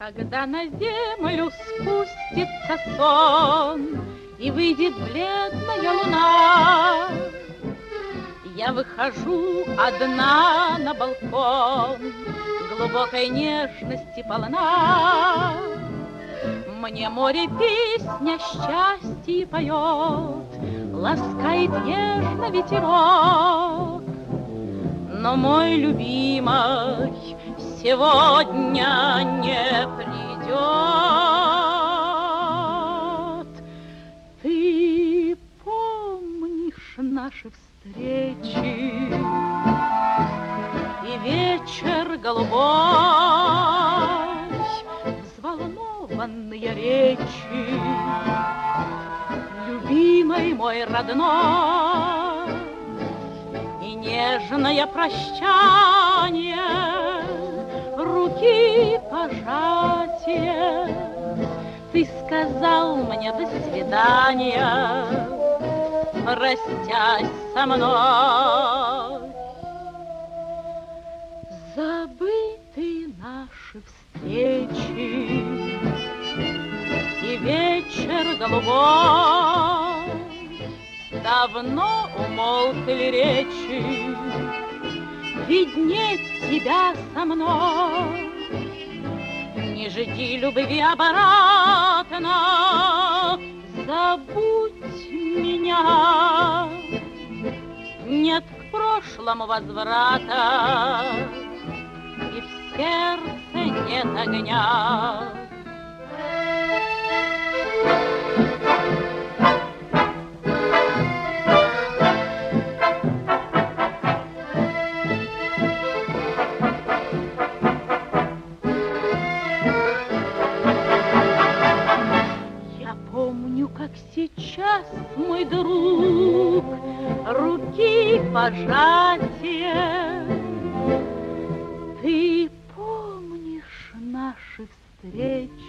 Когда на землю спустится сон и выйдет бледная луна, я выхожу одна на балкон, глубокой нежности полна. Мне море песня счастья поет, ласкает нежно ветерок. Но мой любимый сегодня не придет. Ты помнишь наши встречи и вечер голубой, взволнованные речи, любимый мой родной, и нежное прощание, руки пожатия. Ты сказал мне до свидания, простясь со мной. Забыты наши встречи и вечер голубой, давно умолкли речи, ведь нет тебя со мной. Не жди любви обратно, забудь меня. Нет к прошлому возврата, и в сердце нет огня. Как сейчас, мой друг, руки пожатия. Ты помнишь наши встречи